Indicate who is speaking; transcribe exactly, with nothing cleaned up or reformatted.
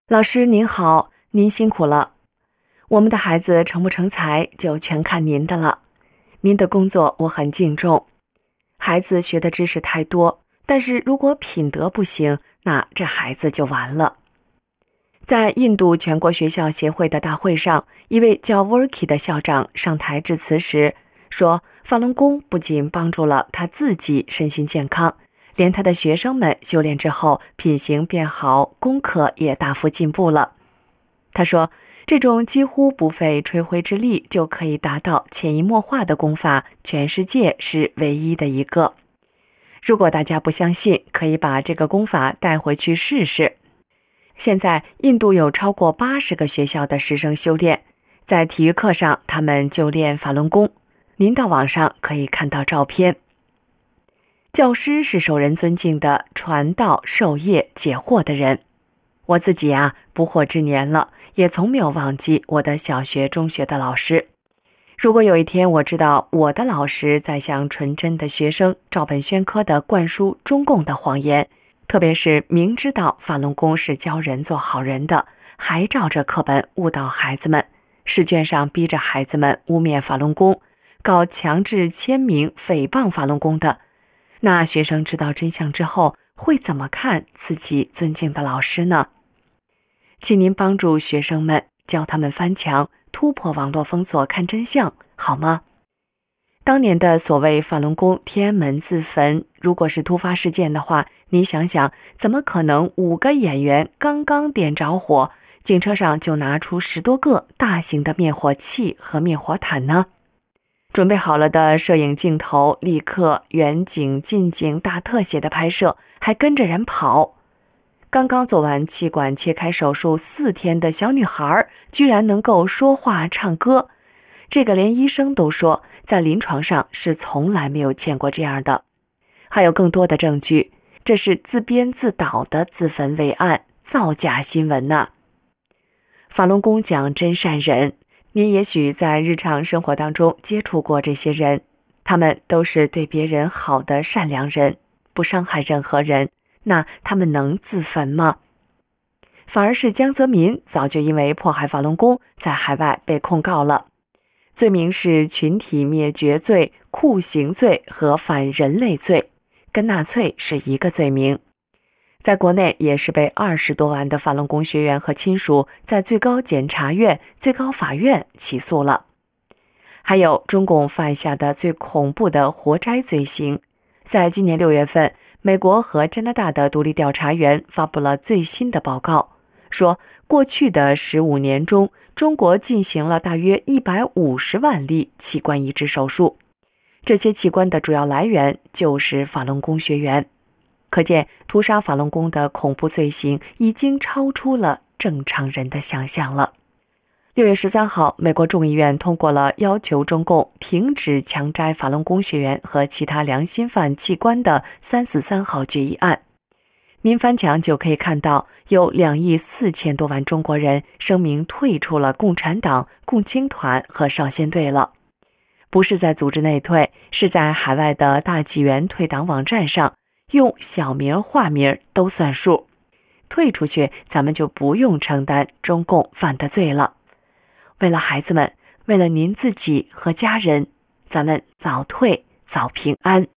Speaker 1: 老师您好，您辛苦了。我们的孩子成不成才，就全看您的了。您的工作我很敬重。孩子学的知识太多，但是如果品德不行，那这孩子就完了。在印度全国学校协会的大会上，一位叫 Worky 的校长上台致辞时说，法轮功不仅帮助了他自己身心健康，连他的学生们修炼之后品行变好，功课也大幅进步了。他说，这种几乎不费吹灰之力就可以达到潜移默化的功法，全世界是唯一的一个。如果大家不相信，可以把这个功法带回去试试。现在印度有超过八十个学校的师生修炼，在体育课上他们就练法轮功。您到网上可以看到照片。教师是受人尊敬的传道授业解惑的人。我自己啊，不惑之年了，也从没有忘记我的小学中学的老师。如果有一天我知道我的老师在向纯真的学生照本宣科地灌输中共的谎言，特别是明知道法轮功是教人做好人的，还照着课本误导孩子们，试卷上逼着孩子们污蔑法轮功，搞强制签名诽谤法轮功的，那学生知道真相之后会怎么看自己尊敬的老师呢？请您帮助学生们，教他们翻墙，突破网络封锁，看真相，好吗？当年的所谓法轮功天安门自焚，如果是突发事件的话，你想想，怎么可能五个演员刚刚点着火，警车上就拿出十多个大型的灭火器和灭火毯呢？准备好了的摄影镜头立刻远景、近景、大特写的拍摄，还跟着人跑。刚刚做完气管切开手术四天的小女孩，居然能够说话唱歌，这个连医生都说在临床上是从来没有见过这样的。还有更多的证据，这是自编自导的自焚伪案，造假新闻呢。法轮功讲真善忍，您也许在日常生活当中接触过这些人，他们都是对别人好的善良人，不伤害任何人，那他们能自焚吗？反而是江泽民早就因为迫害法轮功在海外被控告了，罪名是群体灭绝罪、酷刑罪和反人类罪，跟纳粹是一个罪名。在国内也是被二十多万的法轮功学员和亲属在最高检察院、最高法院起诉了。还有中共犯下的最恐怖的活摘罪行，在今年六月份，美国和加拿大的独立调查员发布了最新的报告，说过去的十五年中，中国进行了大约一百五十万例器官移植手术，这些器官的主要来源就是法轮功学员。可见屠杀法轮功的恐怖罪行已经超出了正常人的想象了。六月十三号，美国众议院通过了要求中共停止强摘法轮功学员和其他良心犯器官的三四三号决议案。您翻墙就可以看到，有两亿四千多万中国人声明退出了共产党、共青团和少先队了。不是在组织内退，是在海外的大纪元退党网站上，用小名化名都算数。退出去，咱们就不用承担中共犯的罪了。为了孩子们，为了您自己和家人，咱们早退早平安。